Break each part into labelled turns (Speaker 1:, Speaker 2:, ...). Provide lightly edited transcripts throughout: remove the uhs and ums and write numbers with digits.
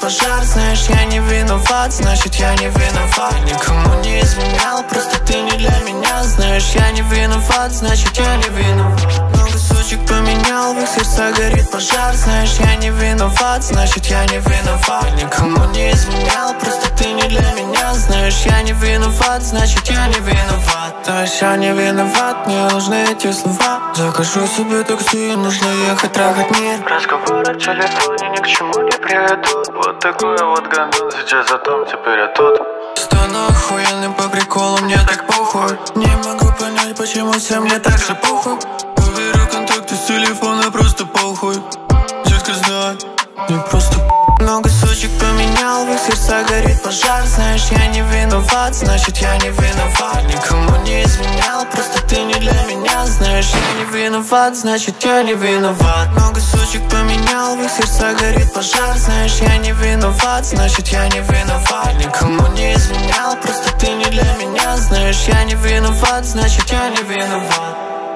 Speaker 1: пожар. Знаешь, я не виноват, значит я не виноват. Никому не изменял, просто ты не для меня. Знаешь, я не виноват, значит я не виноват. Много сучек поменял, в их сердцах горит пожар. Знаешь, я не виноват, значит я не виноват. Никому не изменял, просто ты не для меня. Знаешь, я не виноват, значит я не виноват. То есть я не виноват, мне нужны эти слова. Закажу себе такси, нужно ехать трахать мир.
Speaker 2: Разговоры в телефоне ни к чему не приведут. Вот такой вот гандон, сейчас о том, теперь я тут.
Speaker 1: Стану охуенным по приколу, мне так похуй. Не могу понять, почему всем мне так же похуй. Уберу контакты с телефона, просто похуй. Детка знает, мне просто много сучек поменял, в их сердцах горит пожар. Знаешь, я не виноват, значит я не виноват. Никому не изменял, просто ты не для меня. Знаешь, я не виноват, значит я не виноват. Много сучек поменял, в их сердцах горит пожар. Знаешь, я не виноват, значит я не виноват. Никому не изменял, просто ты не для меня. Знаешь, я не виноват, значит я не виноват.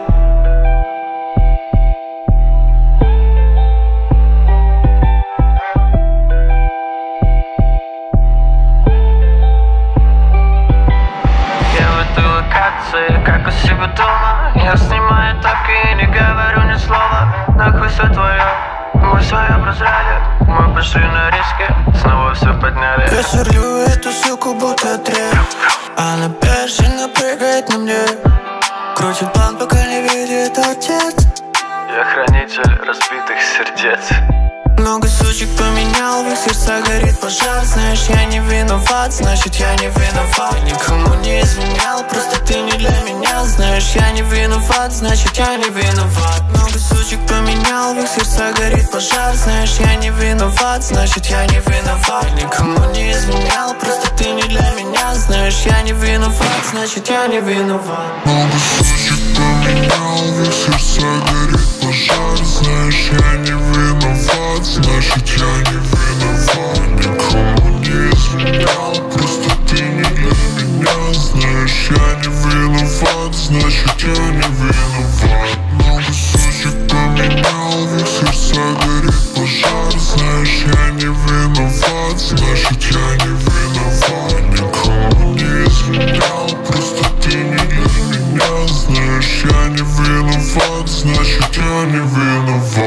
Speaker 2: Как у себя дома, я снимаю тапки и не говорю ни слова. Нахуй все твое, мы свое прозрали. Мы пошли на риски, снова все подняли.
Speaker 1: Я сверлю эту суку, будто дрель. Она бешено прыгает на мне. Крутит план, пока не видит отец.
Speaker 2: Я хранитель разбитых сердец.
Speaker 1: Много сучек поменял, в их сердцах горит пожар. Знаешь, я не виноват, значит я не виноват. Никому не изменял, просто ты не для меня. Знаешь, я не виноват, значит я не виноват. Много сучек поменял, в их сердцах горит пожар. Знаешь, я не виноват, значит я не виноват. Никому не изменял, просто ты не для меня. Знаешь, я не виноват, значит я не виноват.
Speaker 3: Много сучек поменял, в их сердцах горит пожар. Знаешь, я не виноват, значит я не виноват. Никому не изменял, просто ты не для меня. Знаешь, я не виноват, значит я не виноват. Много сучек поменял, в их сердцах горит пожар. Знаешь, я не виноват, значит я не виноват. Никому не изменял, просто ты не для меня. Знаешь, я не виноват, значит я не виноват.